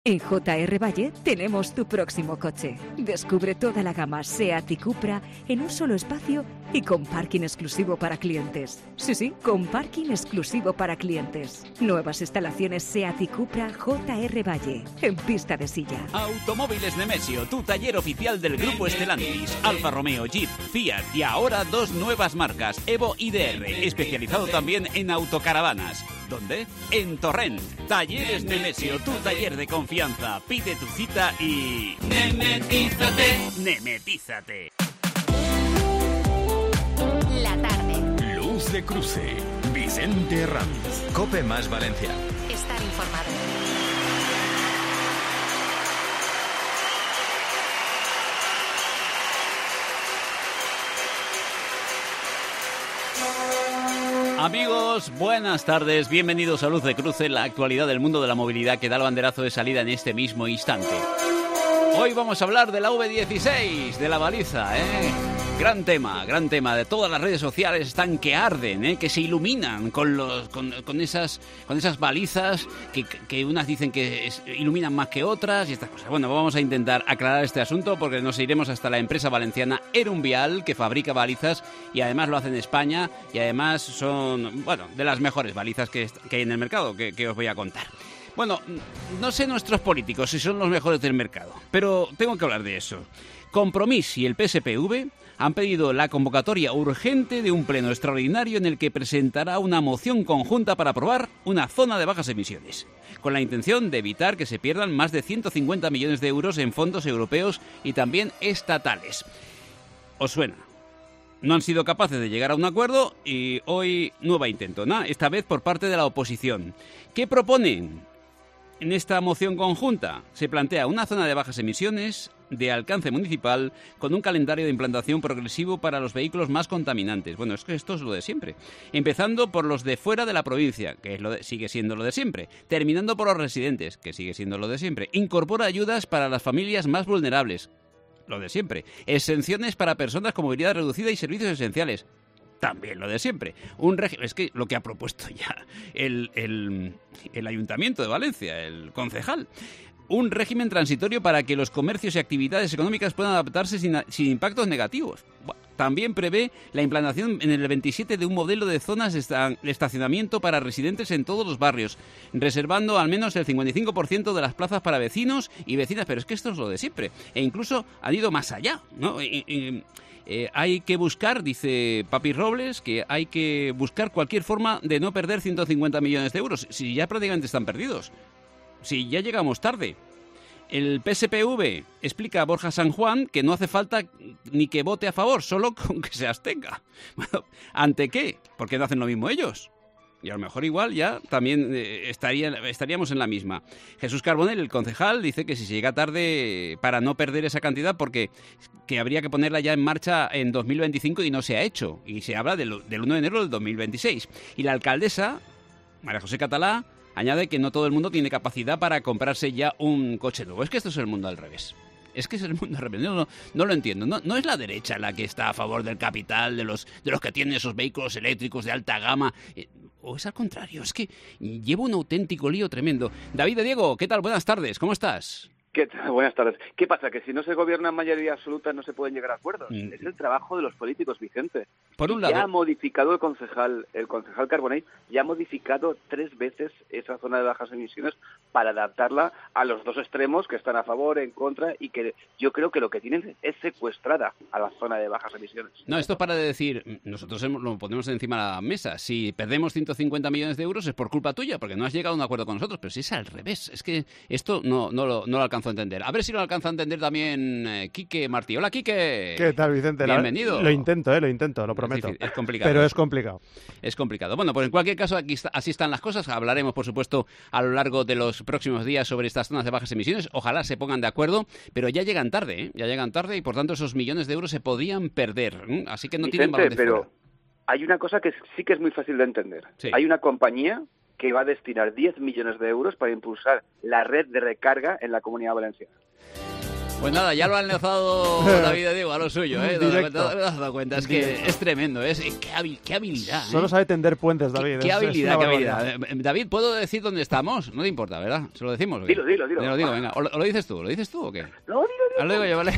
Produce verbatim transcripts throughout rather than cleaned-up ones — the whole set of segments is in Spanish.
En J R Valle tenemos tu próximo coche. Descubre toda la gama SEAT y Cupra en un solo espacio y con parking exclusivo para clientes. Sí, sí, con parking exclusivo para clientes. Nuevas instalaciones SEAT y Cupra J R Valle, en pista de silla. Automóviles Nemesio, tu taller oficial del Grupo Stellantis. Alfa Romeo, Jeep, Fiat y ahora dos nuevas marcas, Evo y D R, especializado también en autocaravanas. ¿Dónde? En Torrent. Talleres Nemesio, tu taller de confianza. Pide tu cita y... ¡Nemetízate! ¡Nemetízate! La tarde. Luz de cruce. Vicente Ranz. COPE más Valencia. Estar informado. Amigos, buenas tardes, bienvenidos a Luz de Cruce, la actualidad del mundo de la movilidad que da el banderazo de salida en este mismo instante. Hoy vamos a hablar de la V dieciséis, de la baliza, ¿eh? Gran tema, gran tema. De todas las redes sociales están que arden, ¿eh? Que se iluminan con los con, con esas con esas balizas que, que unas dicen que es, iluminan más que otras y estas cosas. Bueno, vamos a intentar aclarar este asunto porque nos iremos hasta la empresa valenciana Erunvial, que fabrica balizas y además lo hace en España y además son, bueno, de las mejores balizas que, que hay en el mercado, que, que os voy a contar. Bueno, no sé nuestros políticos si son los mejores del mercado, pero tengo que hablar de eso. Compromís y el P S P V han pedido la convocatoria urgente de un pleno extraordinario en el que presentará una moción conjunta para aprobar una zona de bajas emisiones, con la intención de evitar que se pierdan más de ciento cincuenta millones de euros en fondos europeos y también estatales. ¿Os suena? No han sido capaces de llegar a un acuerdo y hoy nuevo intento, ¿no? Esta vez por parte de la oposición. ¿Qué proponen? En esta moción conjunta se plantea una zona de bajas emisiones de alcance municipal con un calendario de implantación progresivo para los vehículos más contaminantes. Bueno, es que esto es lo de siempre. Empezando por los de fuera de la provincia, que es lo de, sigue siendo lo de siempre. Terminando por los residentes, que sigue siendo lo de siempre. Incorpora ayudas para las familias más vulnerables, lo de siempre. Exenciones para personas con movilidad reducida y servicios esenciales. También lo de siempre. Un régimen, es que lo que ha propuesto ya el, el, el Ayuntamiento de Valencia, el concejal. Un régimen transitorio para que los comercios y actividades económicas puedan adaptarse sin, sin impactos negativos. También prevé la implantación en el veintisiete de un modelo de zonas de estacionamiento para residentes en todos los barrios, reservando al menos el cincuenta y cinco por ciento de las plazas para vecinos y vecinas. Pero es que esto es lo de siempre. E incluso han ido más allá, ¿no? Y, y, Eh, hay que buscar, dice Papi Robles, que hay que buscar cualquier forma de no perder ciento cincuenta millones de euros, si ya prácticamente están perdidos, si ya llegamos tarde. El P S P V explica a Borja San Juan que no hace falta ni que vote a favor, solo con que se abstenga. Bueno, ¿ante qué? ¿Por qué no hacen lo mismo ellos? Y a lo mejor igual ya también eh, estaría, estaríamos en la misma. Jesús Carbonell, el concejal, dice que si se llega tarde para no perder esa cantidad, porque que habría que ponerla ya en marcha en dos mil veinticinco y no se ha hecho. Y se habla del, del uno de enero del dos mil veintiséis. Y la alcaldesa, María José Catalá, añade que no todo el mundo tiene capacidad para comprarse ya un coche nuevo. Es que esto es el mundo al revés. Es que es el mundo al revés. No, no, no lo entiendo. No, no es la derecha la que está a favor del capital, de los, de los que tienen esos vehículos eléctricos de alta gama. Eh, o es al contrario. Es que llevo un auténtico lío tremendo. David de Diego, ¿qué tal? Buenas tardes. ¿Cómo estás? ¿Qué tal? Buenas tardes. ¿Qué pasa? ¿Que si no se gobierna en mayoría absoluta no se pueden llegar a acuerdos? Mm. Es el trabajo de los políticos, Vicente. Por un lado... Ya ha modificado el concejal, el concejal Carbonell, ya ha modificado tres veces esa zona de bajas emisiones para adaptarla a los dos extremos que están a favor, en contra, y que yo creo que lo que tienen es secuestrada a la zona de bajas emisiones. No, esto es para decir, nosotros lo ponemos encima de la mesa. Si perdemos ciento cincuenta millones de euros es por culpa tuya, porque no has llegado a un acuerdo con nosotros, pero si es al revés. Es que esto no, no, lo, no lo alcanzo a entender. A ver si lo alcanza a entender también eh, Quique Martí. Hola, Quique. ¿Qué tal, Vicente? Bienvenido. Lo intento, eh, lo intento, lo prometo. Es, difícil, es complicado. Pero es complicado. Es complicado. Bueno, pues en cualquier caso, aquí está, así están las cosas. Hablaremos, por supuesto, a lo largo de los próximos días sobre estas zonas de bajas emisiones. Ojalá se pongan de acuerdo, pero ya llegan tarde, ¿eh? Ya llegan tarde y, por tanto, esos millones de euros se podían perder. ¿eh? Así que no Vicente, tienen valor de pero fuera. Hay una cosa que sí que es muy fácil de entender. Sí. Hay una compañía que va a destinar diez millones de euros para impulsar la red de recarga en la Comunidad Valenciana. Pues nada, ya lo ha enlazado David de Diego a lo suyo, ¿eh? ¿Te has Directo. dado- te has dado cuenta? Es que Directo. es tremendo, es qué, habil- qué habilidad. ¿eh? Solo sabe tender puentes, Qué- David. Qué, es- es habilidad, una qué barbaridad. habilidad. Eh, David, ¿puedo decir dónde estamos? No te importa, ¿verdad? ¿Se lo decimos? o qué? Dilo, dilo, dilo. Te lo digo, venga. ¿O lo, o lo dices tú? ¿Lo dices tú o qué? No, dilo, dilo. Ah, lo digo yo, ¿vale?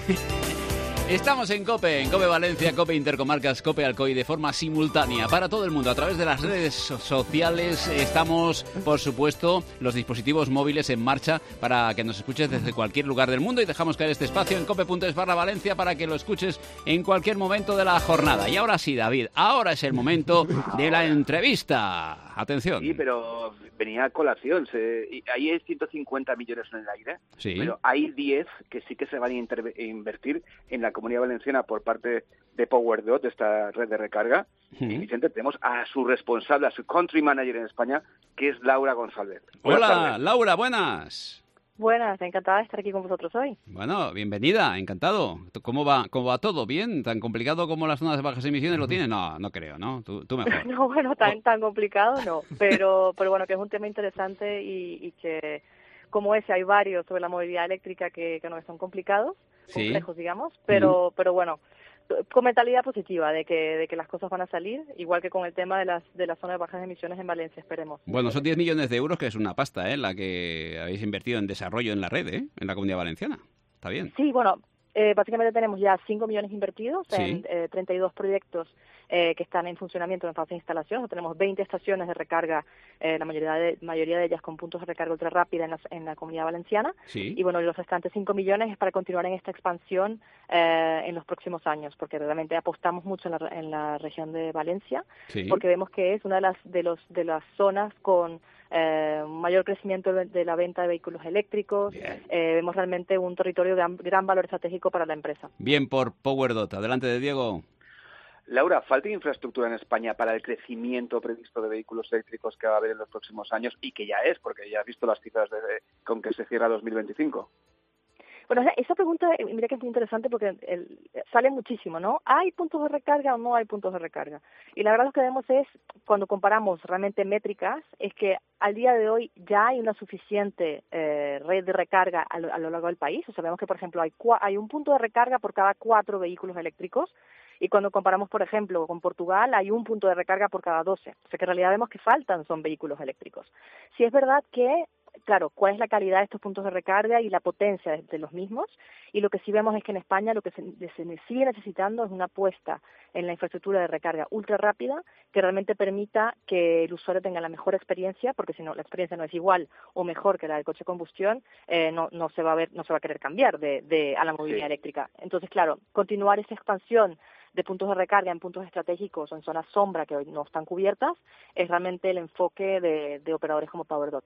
Estamos en COPE, en COPE Valencia, COPE Intercomarcas, COPE Alcoy de forma simultánea para todo el mundo. A través de las redes so- sociales estamos, por supuesto, los dispositivos móviles en marcha para que nos escuches desde cualquier lugar del mundo y dejamos caer este espacio en cope.es barra Valencia para que lo escuches en cualquier momento de la jornada. Y ahora sí, David, ahora es el momento de la entrevista. Atención. Sí, pero venía a colación. Se, y ahí hay ciento cincuenta millones en el aire, Sí. pero hay diez que sí que se van a interve- invertir en la Comunidad Valenciana por parte de PowerDot, de esta red de recarga. Sí. Y Vicente, tenemos a su responsable, a su country manager en España, que es Laura González. Buenas Hola, tardes. Laura, buenas. Buenas, encantada de estar aquí con vosotros hoy. Bueno, bienvenida, encantado. ¿Cómo va, cómo va todo? ¿Bien? ¿Tan complicado como las zonas de bajas emisiones lo tienen? No, no creo, ¿no? Tú, tú mejor. No, bueno, tan, tan complicado no, pero, pero bueno, que es un tema interesante y, y que como ese hay varios sobre la movilidad eléctrica que, que no son complicados, Sí. complejos digamos, pero, pero bueno, con mentalidad positiva de que, de que las cosas van a salir, igual que con el tema de las, de las zonas de bajas emisiones en Valencia, esperemos. Bueno, son diez millones de euros, que es una pasta, ¿eh? La que habéis invertido en desarrollo en la red, ¿eh? En la Comunidad Valenciana. Está bien. Sí, bueno, eh, básicamente tenemos ya cinco millones invertidos Sí. en eh, treinta y dos proyectos eh, que están en funcionamiento en fase de instalación. Tenemos veinte estaciones de recarga, eh, la mayoría de, mayoría de ellas con puntos de recarga ultra rápida en la, en la Comunidad Valenciana. Sí. Y bueno, los restantes cinco millones es para continuar en esta expansión eh, en los próximos años, porque realmente apostamos mucho en la, en la región de Valencia, Sí. porque vemos que es una de las de los de las zonas con eh, un mayor crecimiento de, de la venta de vehículos eléctricos. Bien. Eh, vemos realmente un territorio de gran, gran valor estratégico para la empresa. Bien por PowerDot. Adelante de Diego. Laura, ¿falta infraestructura en España para el crecimiento previsto de vehículos eléctricos que va a haber en los próximos años y que ya es, porque ya has visto las cifras de, con que se cierra dos mil veinticinco? Bueno, esa- esa pregunta, eh, mira que es muy interesante porque el- sale muchísimo, ¿no? ¿Hay puntos de recarga o no hay puntos de recarga? Y la verdad lo que vemos es, cuando comparamos realmente métricas, es que al día de hoy ya hay una suficiente eh, red de recarga a lo, a lo largo del país. O sea, vemos que, por ejemplo, hay, cua- hay un punto de recarga por cada cuatro vehículos eléctricos. Y cuando comparamos, por ejemplo, con Portugal, hay un punto de recarga por cada doce. O sea que en realidad vemos que faltan son vehículos eléctricos. Sí es verdad que, claro, cuál es la calidad de estos puntos de recarga y la potencia de, de los mismos. Y lo que sí vemos es que en España lo que se, se sigue necesitando es una apuesta en la infraestructura de recarga ultra rápida que realmente permita que el usuario tenga la mejor experiencia, porque si no la experiencia no es igual o mejor que la del coche de combustión, eh, no, no se va a ver, no se va a querer cambiar de, de a la movilidad Sí. eléctrica. Entonces, claro, continuar esa expansión de puntos de recarga en puntos estratégicos o en zonas sombra que hoy no están cubiertas es realmente el enfoque de, de operadores como PowerDot.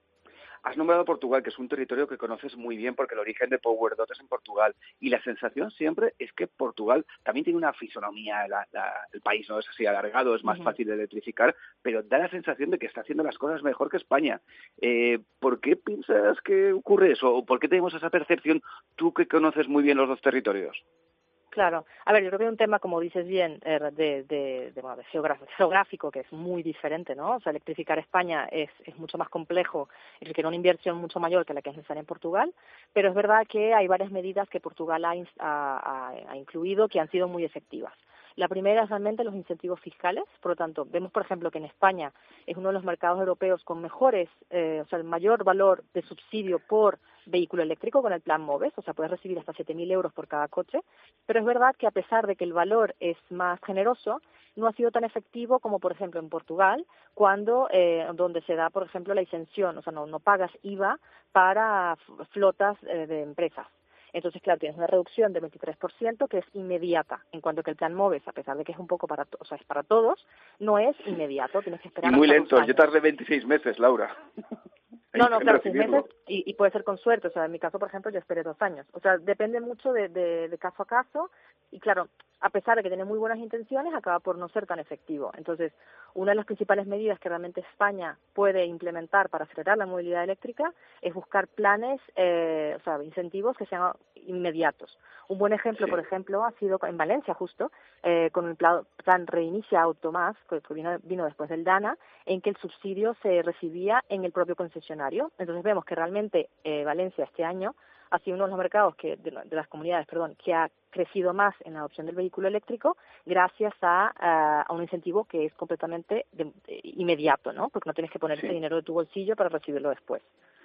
Has nombrado Portugal, que es un territorio que conoces muy bien porque el origen de PowerDot es en Portugal. Y la sensación siempre es que Portugal también tiene una fisonomía, la, la, el país no es así alargado, es más Ujú. fácil de electrificar, pero da la sensación de que está haciendo las cosas mejor que España. Eh, ¿Por qué piensas que ocurre eso? ¿O por qué tenemos esa percepción tú que conoces muy bien los dos territorios? Claro. A ver, yo creo que hay un tema, como dices bien, eh, de, de, de, bueno, de geográfico, geográfico, que es muy diferente, ¿no? O sea, electrificar España es, es mucho más complejo y requiere una inversión mucho mayor que la que es necesaria en Portugal, pero es verdad que hay varias medidas que Portugal ha, ins- ha, ha, ha incluido que han sido muy efectivas. La primera es realmente los incentivos fiscales, por lo tanto, vemos, por ejemplo, que en España es uno de los mercados europeos con mejores, eh, o sea, el mayor valor de subsidio por vehículo eléctrico con el plan MOVES, o sea, puedes recibir hasta siete mil euros por cada coche, pero es verdad que a pesar de que el valor es más generoso, no ha sido tan efectivo como, por ejemplo, en Portugal, cuando eh, donde se da, por ejemplo, la exención, o sea, no, no pagas I V A para f- flotas eh, de empresas. Entonces, claro, tienes una reducción del veintitrés por ciento que es inmediata, en cuanto que el plan MOVES, a pesar de que es un poco para, to- o sea, es para todos, no es inmediato, tienes que esperar Y muy hasta lento, dos yo años. tardé veintiséis meses, Laura. No, no, en claro, seis recibirlo. meses y, y puede ser con suerte. O sea, en mi caso, por ejemplo, yo esperé dos años. O sea, depende mucho de, de, de caso a caso y, claro, a pesar de que tiene muy buenas intenciones, acaba por no ser tan efectivo. Entonces, una de las principales medidas que realmente España puede implementar para acelerar la movilidad eléctrica es buscar planes, eh, o sea, incentivos que sean inmediatos. Un buen ejemplo, Sí. por ejemplo, ha sido en Valencia justo, eh, con el plan, plan Reinicia Automás, que que vino, vino después del DANA, en que el subsidio se recibía en el propio concesionario. Entonces vemos que realmente eh, Valencia este año ha sido uno de los mercados que de, de las comunidades, perdón, que ha crecido más en la adopción del vehículo eléctrico gracias a, a, a un incentivo que es completamente de, de, inmediato, ¿no? Porque no tienes que poner sí. ese dinero de tu bolsillo para recibirlo después.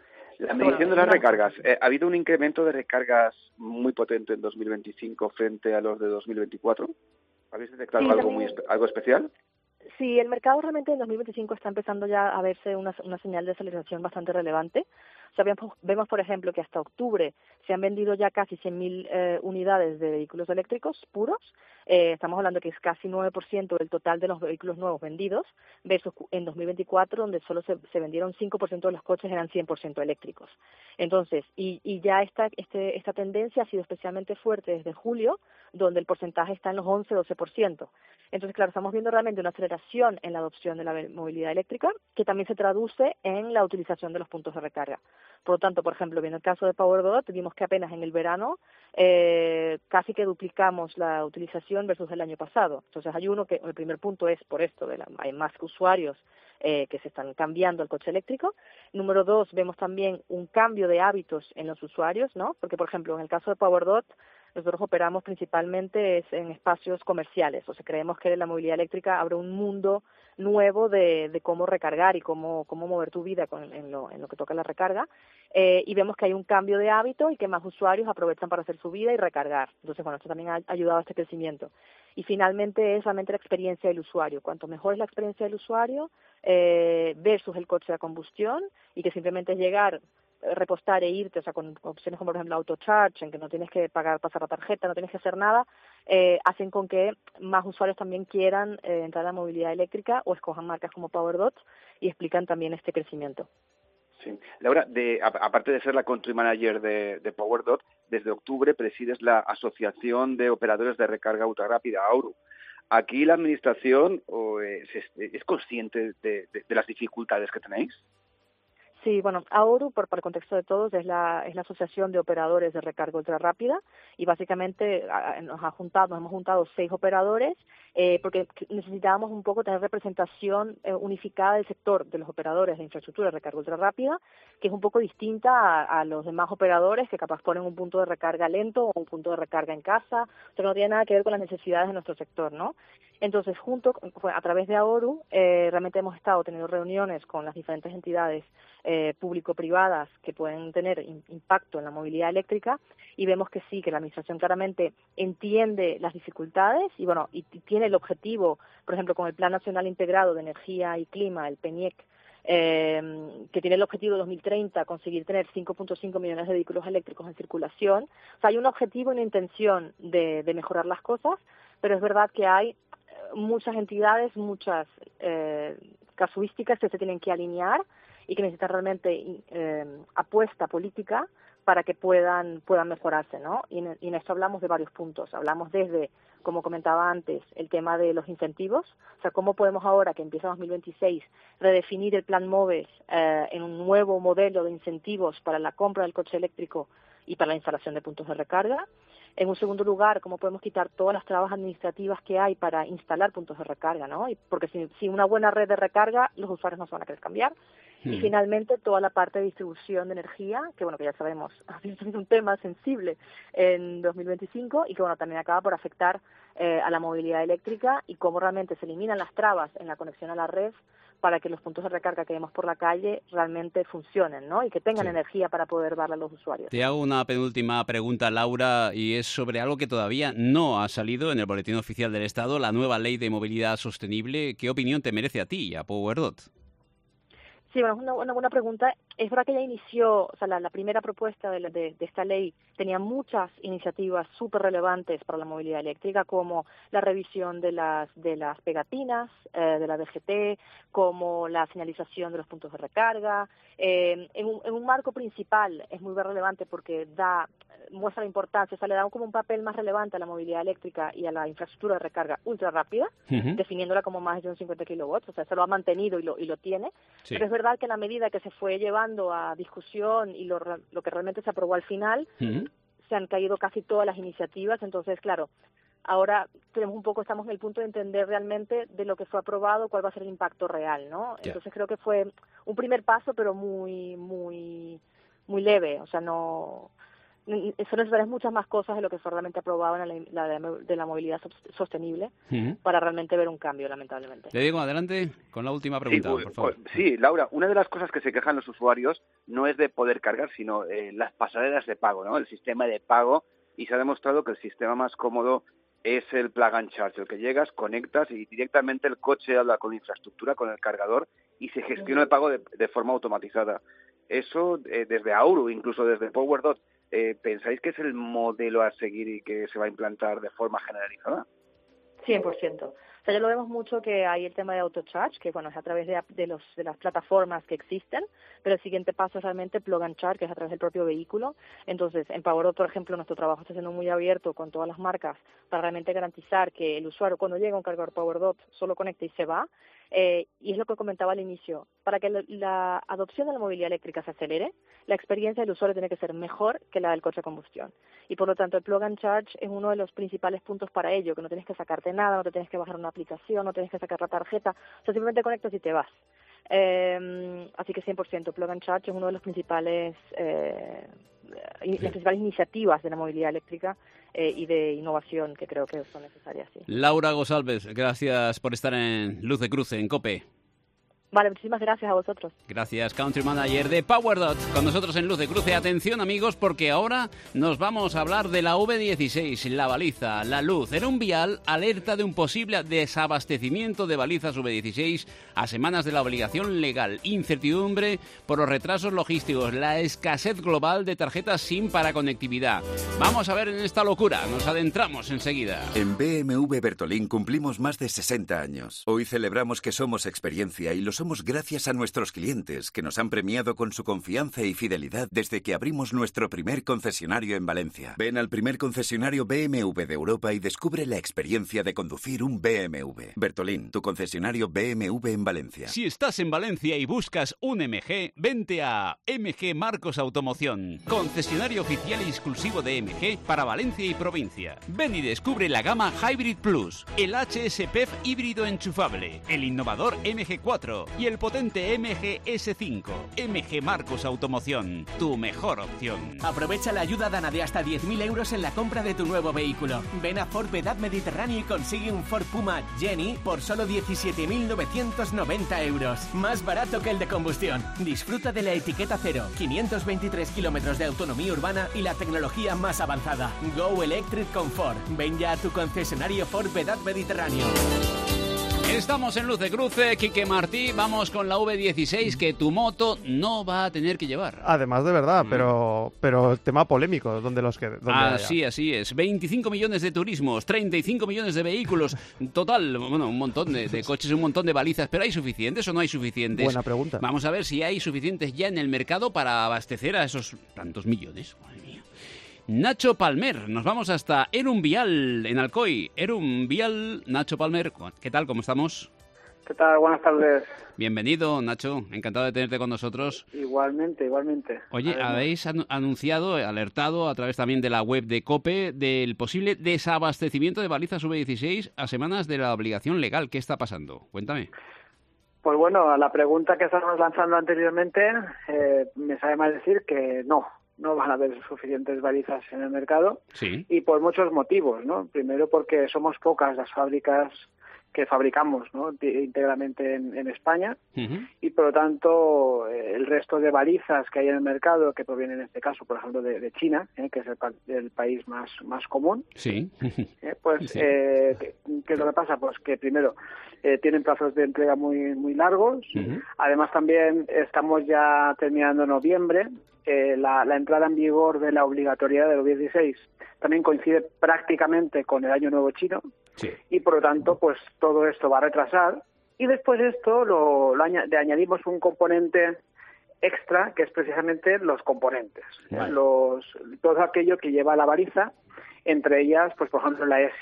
La medición bueno, de las recargas. Eh, ¿Ha habido un incremento de recargas muy potente en dos mil veinticinco frente a los de dos mil veinticuatro? ¿Habéis detectado sí, algo también... muy algo especial? Sí, el mercado realmente en dos mil veinticinco está empezando ya a verse una, una señal de aceleración bastante relevante. O sea, vemos, vemos, por ejemplo, que hasta octubre se han vendido ya casi cien mil eh, unidades de vehículos eléctricos puros. Eh, estamos hablando que es casi nueve por ciento del total de los vehículos nuevos vendidos, versus en dos mil veinticuatro, donde solo se, se vendieron cinco por ciento de los coches eran cien por ciento eléctricos. Entonces, y, y ya esta, este, esta tendencia ha sido especialmente fuerte desde julio, donde el porcentaje está en los once a doce por ciento. Entonces, claro, estamos viendo realmente una aceleración en la adopción de la movilidad eléctrica, que también se traduce en la utilización de los puntos de recarga. Por lo tanto, por ejemplo, viendo el caso de PowerDot, vimos que apenas en el verano eh, casi que duplicamos la utilización versus el año pasado. Entonces, hay uno que, el primer punto es por esto, de la, hay más usuarios eh, que se están cambiando al coche eléctrico. Número dos, vemos también un cambio de hábitos en los usuarios, ¿no? Porque, por ejemplo, en el caso de PowerDot, nosotros operamos principalmente es en espacios comerciales, o sea, creemos que la movilidad eléctrica abre un mundo nuevo de, de cómo recargar y cómo, cómo mover tu vida con, en, lo, en lo que toca la recarga, eh, y vemos que hay un cambio de hábito y que más usuarios aprovechan para hacer su vida y recargar. Entonces, bueno, esto también ha ayudado a este crecimiento. Y finalmente es realmente la experiencia del usuario. Cuanto mejor es la experiencia del usuario eh, versus el coche de combustión, y que simplemente es llegar, repostar e irte, o sea, con opciones como por ejemplo AutoCharge, en que no tienes que pagar, pasar la tarjeta, no tienes que hacer nada, eh, hacen con que más usuarios también quieran eh, entrar a la movilidad eléctrica o escojan marcas como PowerDot y explican también este crecimiento. Sí. Laura, de, a, aparte de ser la country manager de, de PowerDot, desde octubre presides la Asociación de Operadores de Recarga Ultrarrápida, AURU. ¿Aquí la administración o, eh, es, es consciente de, de, de las dificultades que tenéis? Sí, bueno, AURU, por, por el contexto de todos, es la, es la Asociación de Operadores de Recarga Ultrarrápida, y básicamente a, nos, ha juntado, nos hemos juntado seis operadores eh, porque necesitábamos un poco tener representación eh, unificada del sector de los operadores de infraestructura de recarga ultrarrápida, que es un poco distinta a, a los demás operadores que capaz ponen un punto de recarga lento o un punto de recarga en casa, o sea, no tiene nada que ver con las necesidades de nuestro sector, ¿no? Entonces, junto, a través de AURU, eh, realmente hemos estado teniendo reuniones con las diferentes entidades eh, público-privadas que pueden tener in, impacto en la movilidad eléctrica, y vemos que sí, que la Administración claramente entiende las dificultades y, bueno, y tiene el objetivo, por ejemplo, con el Plan Nacional Integrado de Energía y Clima, el P E N I E C, eh, que tiene el objetivo de dos mil treinta conseguir tener cinco punto cinco millones de vehículos eléctricos en circulación. O sea, hay un objetivo y una intención de, de mejorar las cosas, pero es verdad que hay muchas entidades, muchas eh, casuísticas que se tienen que alinear y que necesitan realmente eh, apuesta política para que puedan puedan mejorarse, ¿no? Y en, y en esto hablamos de varios puntos. Hablamos desde, como comentaba antes, el tema de los incentivos, o sea, cómo podemos ahora, que empieza dos mil veintiséis, redefinir el Plan MOVES eh, en un nuevo modelo de incentivos para la compra del coche eléctrico y para la instalación de puntos de recarga. En un segundo lugar, cómo podemos quitar todas las trabas administrativas que hay para instalar puntos de recarga, ¿no? Y porque sin, sin una buena red de recarga, los usuarios no se van a querer cambiar. Hmm. Y finalmente, toda la parte de distribución de energía, que bueno, que ya sabemos, ha sido un tema sensible en dos mil veinticinco y que bueno, también acaba por afectar eh, a la movilidad eléctrica, y cómo realmente se eliminan las trabas en la conexión a la red para que los puntos de recarga que vemos por la calle realmente funcionen, ¿no? Y que tengan sí. energía para poder darle a los usuarios. Te hago una penúltima pregunta, Laura, y es sobre algo que todavía no ha salido en el Boletín Oficial del Estado, la nueva Ley de Movilidad Sostenible. ¿Qué opinión te merece a ti y a PowerDot? Sí, bueno, es una, una buena pregunta. Es verdad que ya inició, o sea, la, la primera propuesta de, la, de, de esta ley tenía muchas iniciativas súper relevantes para la movilidad eléctrica, como la revisión de las de las pegatinas, eh, de la D G T, como la señalización de los puntos de recarga. Eh, en, un, en un marco principal es muy relevante porque da muestra la importancia, o sea, le da como un papel más relevante a la movilidad eléctrica y a la infraestructura de recarga ultra rápida, uh-huh. definiéndola como más de un cincuenta kilowatts, o sea, se lo ha mantenido y lo, y lo tiene, sí. Pero es verdad que en la medida que se fue llevando a discusión y lo, lo que realmente se aprobó al final, uh-huh. se han caído casi todas las iniciativas. Entonces, claro, ahora tenemos un poco, estamos en el punto de entender realmente de lo que fue aprobado, cuál va a ser el impacto real, ¿no? Yeah. Entonces creo que fue un primer paso, pero muy, muy, muy leve, o sea, no... Eso necesitas muchas más cosas de lo que fue realmente aprobado en la, la de, de la movilidad sostenible uh-huh. para realmente ver un cambio, lamentablemente. Le digo, adelante con la última pregunta, sí, por favor. Sí, Laura, una de las cosas que se quejan los usuarios no es de poder cargar, sino eh, las pasarelas de pago, ¿no? El sistema de pago, y se ha demostrado que el sistema más cómodo es el plug and charge, el que llegas, conectas y directamente el coche habla con la infraestructura, con el cargador, y se gestiona el pago de, de forma automatizada. Eso eh, desde Auru, incluso desde PowerDot, eh, ¿pensáis que es el modelo a seguir y que se va a implantar de forma generalizada? cien por ciento. O sea, ya lo vemos mucho que hay el tema de AutoCharge, que bueno, es a través de, de, los, de las plataformas que existen, pero el siguiente paso es realmente Plug and Charge, que es a través del propio vehículo. Entonces, en PowerDot, por ejemplo, nuestro trabajo está siendo muy abierto con todas las marcas para realmente garantizar que el usuario, cuando llega a un cargador PowerDot, solo conecta y se va. Eh, y es lo que comentaba al inicio, para que la, la adopción de la movilidad eléctrica se acelere, la experiencia del usuario tiene que ser mejor que la del coche de combustión. Y por lo tanto el Plug and Charge es uno de los principales puntos para ello, que no tienes que sacarte nada, no te tienes que bajar una aplicación, no tienes que sacar la tarjeta, o sea, simplemente conectas y te vas. Eh, así que cien por ciento Plug and Charge es uno de los principales eh, sí. las principales iniciativas de la movilidad eléctrica eh, y de innovación que creo que son necesarias. Sí. Laura González, gracias por estar en Luz de Cruce, en COPE. Vale, muchísimas gracias a vosotros. Gracias, Country Manager de PowerDot, con nosotros en Luz de Cruce. Atención, amigos, porque ahora nos vamos a hablar de la V dieciséis, la baliza, la luz. En un vial alerta de un posible desabastecimiento de balizas V dieciséis a semanas de la obligación legal. Incertidumbre por los retrasos logísticos, la escasez global de tarjetas SIM para conectividad. Vamos a ver en esta locura, nos adentramos enseguida. En B M W Bertolín cumplimos más de sesenta años. Hoy celebramos que somos experiencia y los somos gracias a nuestros clientes, que nos han premiado con su confianza y fidelidad desde que abrimos nuestro primer concesionario en Valencia. Ven al primer concesionario B M W de Europa y descubre la experiencia de conducir un B M W. Bertolín, tu concesionario B M W en Valencia. Si estás en Valencia y buscas un M G, vente a M G Marcos Automoción, concesionario oficial y exclusivo de M G para Valencia y provincia. Ven y descubre la gama Hybrid Plus, el H S P E F híbrido enchufable, el innovador M G cuatro y el potente M G S cinco. M G Marcos Automoción, tu mejor opción. Aprovecha la ayuda Dana de hasta diez mil euros en la compra de tu nuevo vehículo. Ven a Ford Vedad Mediterráneo y consigue un Ford Puma Jenny por solo diecisiete mil novecientos noventa euros. Más barato que el de combustión. Disfruta de la etiqueta cero, quinientos veintitrés kilómetros de autonomía urbana y la tecnología más avanzada. Go Electric con Ford. Ven ya a tu concesionario Ford Vedad Mediterráneo. Estamos en Luz de Cruce, Quique Martí, vamos con la V dieciséis que tu moto no va a tener que llevar. Además de verdad, mm. pero pero el tema polémico, ¿dónde los quede? Así, así es. veinticinco millones de turismos, treinta y cinco millones de vehículos, total, bueno, un montón de, de coches, un montón de balizas, pero ¿hay suficientes o no hay suficientes? Buena pregunta. Vamos a ver si hay suficientes ya en el mercado para abastecer a esos tantos millones. Madre mía. Nacho Palmer, nos vamos hasta Erunvial, en Alcoy. Erunvial, Nacho Palmer, ¿qué tal? ¿Cómo estamos? ¿Qué tal? Buenas tardes. Bienvenido, Nacho. Encantado de tenerte con nosotros. Igualmente, igualmente. Oye, Además. habéis anunciado, alertado a través también de la web de COPE del posible desabastecimiento de balizas V dieciséis a semanas de la obligación legal. ¿Qué está pasando? Cuéntame. Pues bueno, a la pregunta que estábamos lanzando anteriormente, eh, me sabe mal decir que no. No van a haber suficientes balizas en el mercado sí. y por muchos motivos, ¿no? Primero porque somos pocas las fábricas que fabricamos, ¿no? íntegramente en, en España uh-huh. y por lo tanto eh, el resto de balizas que hay en el mercado que provienen en este caso por ejemplo de, de China, ¿eh? que es el, el país más más común, sí. ¿eh? pues sí. eh, ¿qué, ¿qué es lo que pasa? Pues que primero eh, tienen plazos de entrega muy muy largos, uh-huh. además también estamos ya terminando noviembre. Eh, la, la entrada en vigor de la obligatoriedad del V dieciséis también coincide prácticamente con el Año Nuevo Chino sí. y por lo tanto pues todo esto va a retrasar y después de esto lo, lo añ- le añadimos un componente extra que es precisamente los componentes, vale. ¿eh? los todo aquello que lleva la baliza, entre ellas pues por ejemplo la eSIM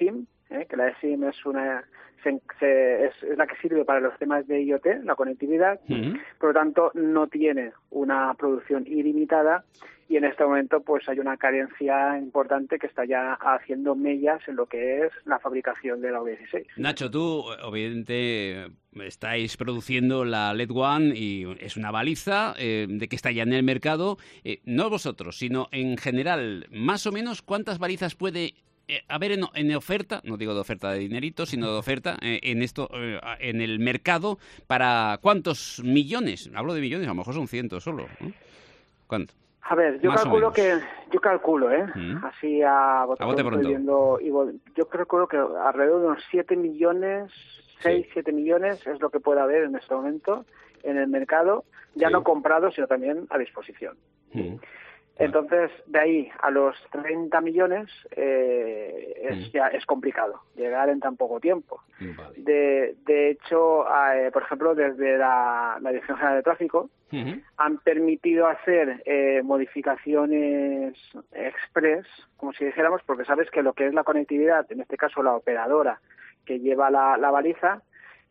¿eh? Que la eSIM es una se, se, es, es la que sirve para los temas de I O T, la conectividad, uh-huh. Por lo tanto no tiene una producción ilimitada y en este momento pues hay una carencia importante que está ya haciendo mellas en lo que es la fabricación de la O V dieciséis. Nacho, tú obviamente estáis produciendo la L E D One y es una baliza eh, de que está ya en el mercado, eh, no vosotros, sino en general, más o menos, ¿cuántas balizas puede eh, haber en, en oferta, no digo de oferta de dinerito, sino de oferta eh, en esto eh, en el mercado para cuántos millones? Hablo de millones, a lo mejor son cientos solo, ¿no? ¿Cuánto? A ver, yo Más calculo que, yo calculo, ¿eh? Mm. Así a bote, a bote pronto. Viendo, y yo creo que alrededor de unos siete millones, seis, siete millones es lo que puede haber en este momento en el mercado, ya sí. No comprado, sino también a disposición. Mm. Entonces, de ahí a los treinta millones eh, es, mm. ya es complicado llegar en tan poco tiempo. Vale. De, de hecho, eh, por ejemplo, desde la, la Dirección General de Tráfico uh-huh. han permitido hacer eh, modificaciones express, como si dijéramos, porque sabes que lo que es la conectividad, en este caso la operadora que lleva la, la baliza,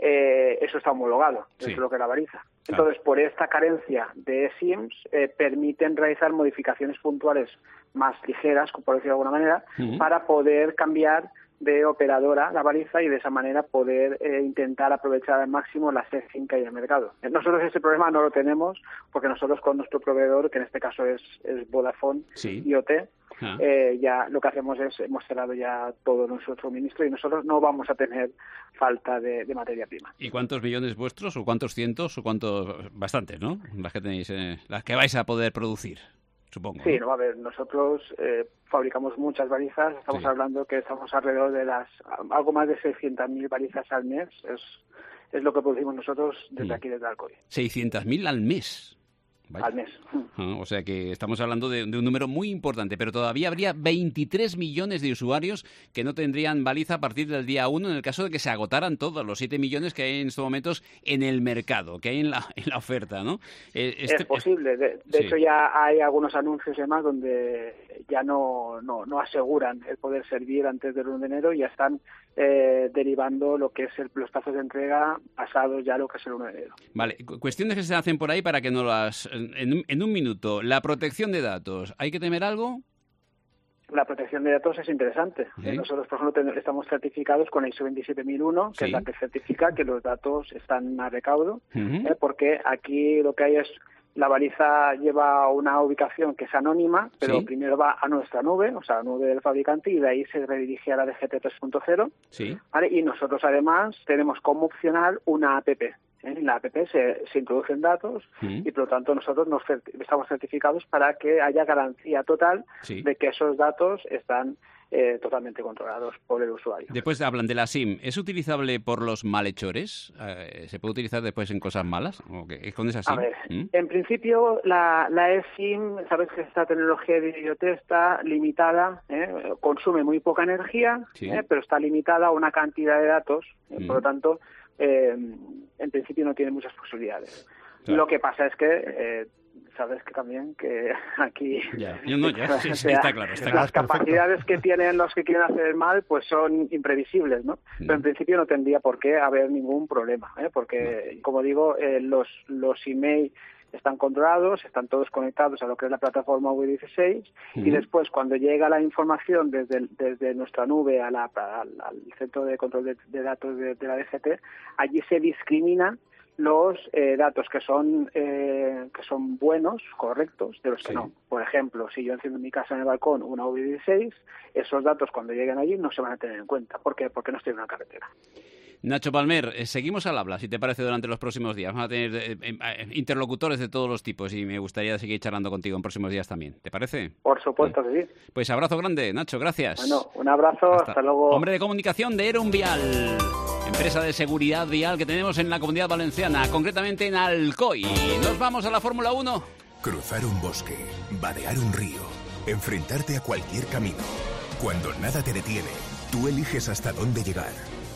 eh, eso está homologado, sí. Eso es lo que es la baliza. Claro. Entonces, por esta carencia de SIMs, eh, permiten realizar modificaciones puntuales más ligeras, por decirlo de alguna manera, uh-huh. para poder cambiar de operadora la baliza y de esa manera poder eh, intentar aprovechar al máximo la SIM que hay en el mercado. Nosotros ese problema no lo tenemos porque nosotros con nuestro proveedor, que en este caso es, es Vodafone sí. I O T, ah. eh, ya lo que hacemos es, hemos cerrado ya todo nuestro suministro y nosotros no vamos a tener falta de, de materia prima. ¿Y cuántos millones vuestros o cuántos cientos o cuántos? Bastantes, ¿no? Las que tenéis, eh, las que vais a poder producir. Supongo. Sí, no, a ver, nosotros eh, fabricamos muchas balizas, estamos sí. hablando que estamos alrededor de las, algo más de seiscientas mil balizas al mes, es, es lo que producimos nosotros desde mm. aquí, desde Alcoy. ¿seiscientas mil al mes? Vaya. Al mes. Ah, o sea que estamos hablando de, de un número muy importante, pero todavía habría veintitrés millones de usuarios que no tendrían baliza a partir del día uno en el caso de que se agotaran todos los siete millones que hay en estos momentos en el mercado, que hay en la, en la oferta, ¿no? Este, es posible. De, de sí. hecho, ya hay algunos anuncios y demás donde ya no, no, no aseguran el poder servir antes del uno de enero y ya están eh, derivando lo que es el, los plazos de entrega pasados ya lo que es el uno de enero. Vale, cuestiones que se hacen por ahí para que no las... En un, en un minuto, la protección de datos, ¿hay que temer algo? La protección de datos es interesante. ¿Sí? Nosotros, por ejemplo, estamos certificados con I S O veintisiete mil uno, que ¿Sí? es la que certifica que los datos están a recaudo, uh-huh. ¿eh? Porque aquí lo que hay es, la baliza lleva una ubicación que es anónima, pero ¿Sí? primero va a nuestra nube, o sea, a la nube del fabricante, y de ahí se redirige a la D G T tres punto cero, ¿Sí? ¿vale? Y nosotros, además, tenemos como opcional una app. En la app se, se introducen datos sí. y, por lo tanto, nosotros nos certi- estamos certificados para que haya garantía total sí. de que esos datos están eh, totalmente controlados por el usuario. Después hablan de la SIM. ¿Es utilizable por los malhechores? Eh, ¿Se puede utilizar después en cosas malas? ¿O qué? ¿Con esa SIM? A ver, ¿Mm? en principio, la, la eSIM, sabes que esta tecnología de I O T está limitada, ¿eh? consume muy poca energía, sí. ¿eh? pero está limitada a una cantidad de datos, ¿eh? mm. por lo tanto... Eh, en principio no tiene muchas posibilidades. Claro. Lo que pasa es que eh, sabes que también que aquí ya. Yo no, ya. Sí, sí, sea, está claro, está las claro. capacidades que tienen los que quieren hacer el mal pues son imprevisibles, ¿no? Mm. Pero en principio no tendría por qué haber ningún problema, ¿eh? Porque no. como digo, eh, los los email están controlados, están todos conectados a lo que es la plataforma O V dieciséis uh-huh. y después cuando llega la información desde, desde nuestra nube a la, al, al centro de control de, de datos de, de la D G T, allí se discrimina los eh, datos que son eh, que son buenos, correctos, de los que sí. no. Por ejemplo, si yo enciendo en mi casa en el balcón una O V dieciséis, esos datos cuando lleguen allí no se van a tener en cuenta. ¿Por qué? Porque no estoy en una carretera. Nacho Palmer, eh, seguimos al habla, si te parece, durante los próximos días. Vamos a tener eh, eh, interlocutores de todos los tipos y me gustaría seguir charlando contigo en próximos días también. ¿Te parece? Por supuesto que sí. Pues abrazo grande, Nacho, gracias. Bueno, un abrazo, hasta, hasta luego. Hombre de comunicación de Erum Vial, empresa de seguridad vial que tenemos en la Comunidad Valenciana, concretamente en Alcoy. ¿Nos vamos a la Fórmula uno? Cruzar un bosque, vadear un río, enfrentarte a cualquier camino. Cuando nada te detiene, tú eliges hasta dónde llegar.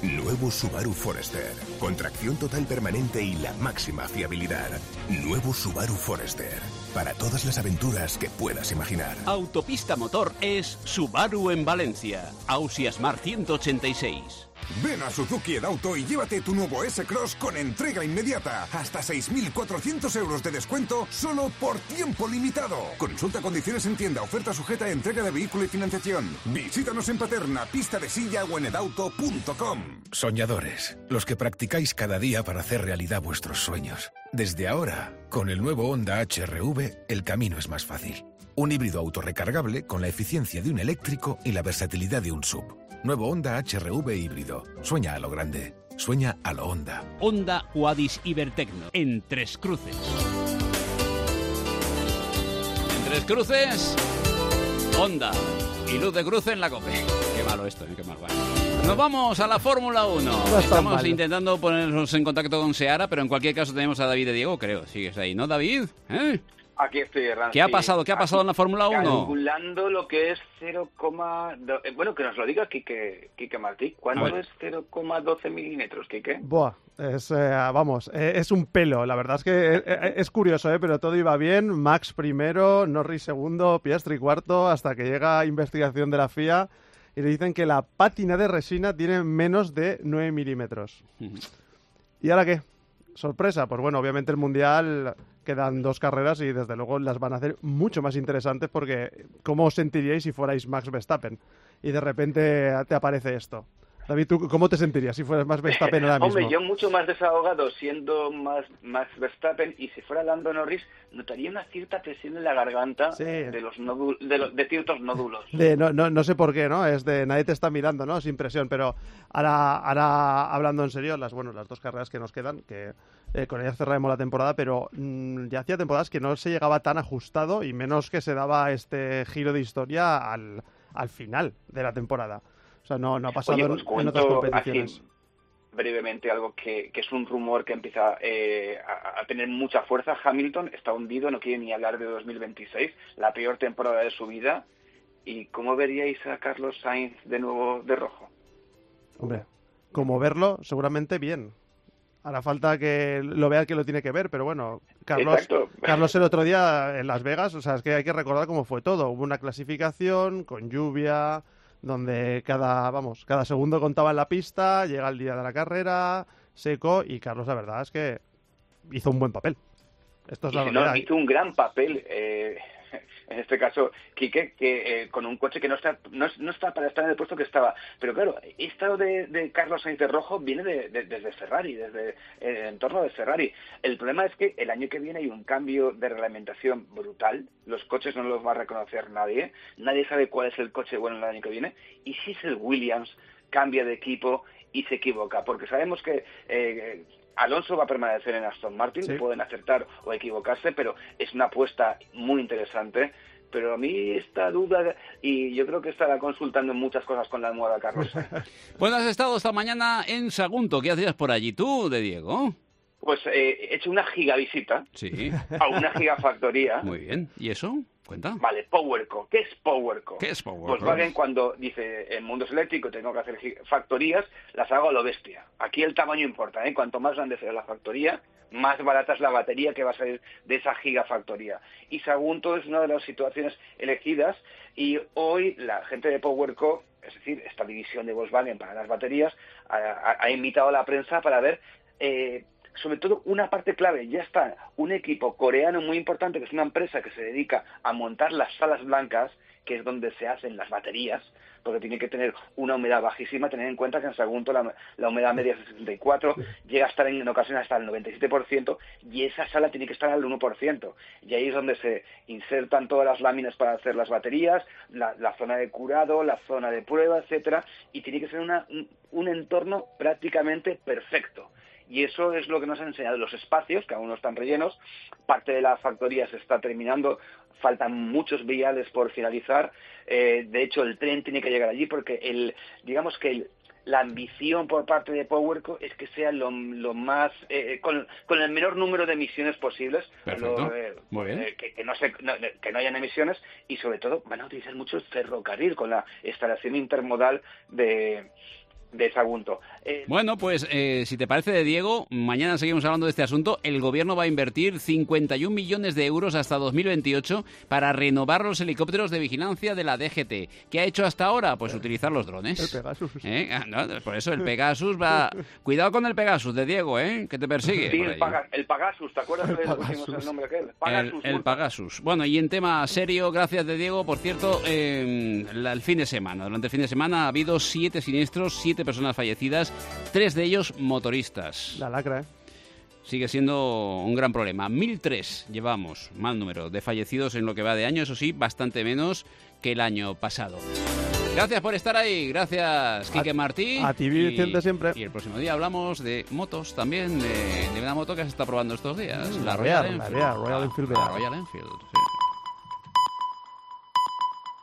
Nuevo Subaru Forester. Con tracción total permanente y la máxima fiabilidad. Nuevo Subaru Forester. Para todas las aventuras que puedas imaginar. Autopista Motor es Subaru en Valencia. Ausia Smart ciento ochenta y seis. Ven a Suzuki Edauto y llévate tu nuevo S-Cross con entrega inmediata. Hasta seis mil cuatrocientos euros de descuento solo por tiempo limitado. Consulta condiciones en tienda. Oferta sujeta a entrega de vehículo y financiación. Visítanos en Paterna, Pista de Silla o en edauto punto com. Soñadores, los que practicáis cada día para hacer realidad vuestros sueños. Desde ahora, con el nuevo Honda H R V, el camino es más fácil. Un híbrido autorrecargable con la eficiencia de un eléctrico y la versatilidad de un S U V. Nuevo Honda H R V híbrido. Sueña a lo grande. Sueña a lo Honda. Honda Huadis Ibertecno. En Tres Cruces. En Tres Cruces, Honda. Y luz de cruce en la COPE. Qué malo esto, ¿eh? Qué mal va. Nos vamos a la Fórmula uno. No Estamos mal. intentando ponernos en contacto con Seara, pero en cualquier caso tenemos a David de Diego, creo. Sigues ahí, ¿no, David? ¿Eh? Aquí estoy, Hernán. ¿Qué ha sí. pasado? ¿Qué ha pasado Aquí, en la Fórmula uno? Calculando lo que es cero coma dos... Eh, bueno, que nos lo diga Quique, Quique Martí. ¿Cuánto es cero coma doce milímetros, Quique? Buah, es, eh, vamos, eh, es un pelo. La verdad es que eh, eh, es curioso, eh, pero todo iba bien. Max primero, Norris segundo, Piastri cuarto, hasta que llega investigación de la F I A y le dicen que la pátina de resina tiene menos de nueve milímetros. ¿Y ahora qué? Sorpresa, pues bueno, obviamente el Mundial quedan dos carreras y desde luego las van a hacer mucho más interesantes porque ¿cómo os sentiríais si fuerais Max Verstappen? Y de repente te aparece esto. David, ¿tú cómo te sentirías si fueras Max Verstappen ahora mismo? Hombre, yo mucho más desahogado siendo más Max Verstappen, y si fuera Lando Norris notaría una cierta presión en la garganta Sí. de los nódulos, de, los, de ciertos nódulos. De, no, no, no sé por qué, ¿no? Es de nadie te está mirando, ¿no? Sin presión, pero ahora, ahora hablando en serio, las bueno, las dos carreras que nos quedan, que eh, con ellas cerraremos la temporada, pero mmm, ya hacía temporadas que no se llegaba tan ajustado y menos que se daba este giro de historia al, al final de la temporada. O sea, no, no ha pasado. Oye, en, os cuento en otras competiciones. así brevemente algo que, que es un rumor que empieza eh, a, a tener mucha fuerza. Hamilton está hundido, no quiere ni hablar de dos mil veintiséis, la peor temporada de su vida. ¿Y cómo veríais a Carlos Sainz de nuevo de rojo? Hombre, como verlo, seguramente bien. Hará falta que lo vea que lo tiene que ver, pero bueno, Carlos, Exacto. Carlos el otro día en Las Vegas, o sea, es que hay que recordar cómo fue todo. Hubo una clasificación con lluvia, donde cada, vamos, cada segundo contaba en la pista, llega el día de la carrera, seco, y Carlos la verdad es que hizo un buen papel. Esto es Y la si no, realidad. hizo un gran papel, eh, en este caso, Quique, que eh, con un coche que no está no, no está para estar en el puesto que estaba. Pero claro, esto de, de Carlos Sainz de rojo viene de, de, desde Ferrari, desde eh, el entorno de Ferrari. El problema es que el año que viene hay un cambio de reglamentación brutal. Los coches no los va a reconocer nadie. Nadie sabe cuál es el coche bueno el año que viene. Y si es el Williams, cambia de equipo y se equivoca. Porque sabemos que... Eh, Alonso va a permanecer en Aston Martin, sí. Pueden acertar o equivocarse, pero es una apuesta muy interesante. Pero a mí esta duda, y yo creo que estará consultando muchas cosas con la almohada Carlos. Pues has estado esta mañana en Sagunto. ¿Qué hacías por allí tú, de Diego? Pues eh, he hecho una gigavisita sí. a una gigafactoría. Muy bien. ¿Y eso? Cuenta. Vale, PowerCo. ¿Qué es PowerCo? ¿Qué es PowerCo? Volkswagen cuando dice en mundos eléctricos tengo que hacer factorías, las hago a lo bestia. Aquí el tamaño importa, ¿eh? Cuanto más grande sea la factoría, más barata es la batería que va a salir de esa gigafactoría. Y Sagunto es una de las situaciones elegidas y hoy la gente de PowerCo, es decir, esta división de Volkswagen para las baterías, ha, ha, ha invitado a la prensa para ver... Eh, sobre todo una parte clave, ya está un equipo coreano muy importante, que es una empresa que se dedica a montar las salas blancas, que es donde se hacen las baterías, porque tiene que tener una humedad bajísima, tener en cuenta que en Sagunto la, la humedad media es sesenta y cuatro, llega a estar en, en ocasiones hasta el noventa y siete por ciento, y esa sala tiene que estar al uno por ciento, y ahí es donde se insertan todas las láminas para hacer las baterías, la, la zona de curado, la zona de prueba, etcétera, y tiene que ser una, un, un entorno prácticamente perfecto. Y eso es lo que nos han enseñado los espacios, que aún no están rellenos. Parte de la factoría se está terminando, faltan muchos viales por finalizar. Eh, de hecho, el tren tiene que llegar allí porque, el, digamos que el, la ambición por parte de PowerCo es que sea lo, lo más... Eh, con, con el menor número de emisiones posibles. Perfecto. Lo, eh, Muy bien. Eh, que, que, no se, no, que no hayan emisiones y, sobre todo, van a utilizar mucho el ferrocarril con la instalación intermodal de... de Sagunto. Eh, bueno, pues eh, si te parece, de Diego, mañana seguimos hablando de este asunto. El gobierno va a invertir cincuenta y un millones de euros hasta dos mil veintiocho para renovar los helicópteros de vigilancia de la D G T. ¿Qué ha hecho hasta ahora? Pues utilizar los drones. El Pegasus. ¿Eh? No, por eso el Pegasus va... Cuidado con el Pegasus de Diego, ¿eh? Que te persigue. Sí, el, Paga... el Pegasus, ¿te acuerdas de lo el nombre que es? Pegasus, el, el Pegasus. Bueno, y en tema serio, gracias de Diego, por cierto, eh, la, el fin de semana. Durante el fin de semana ha habido siete siniestros, siete personas fallecidas, tres de ellos motoristas. La lacra, ¿eh? Sigue siendo un gran problema. mil tres llevamos, mal número, de fallecidos en lo que va de año, eso sí, bastante menos que el año pasado. Gracias por estar ahí, gracias Quique Martí. A ti, Vicente, y, siempre. Y el próximo día hablamos de motos también, de, de una moto que se está probando estos días. Mm, la Royal, Royal Enfield. la Royal Enfield. La Royal Enfield, sí.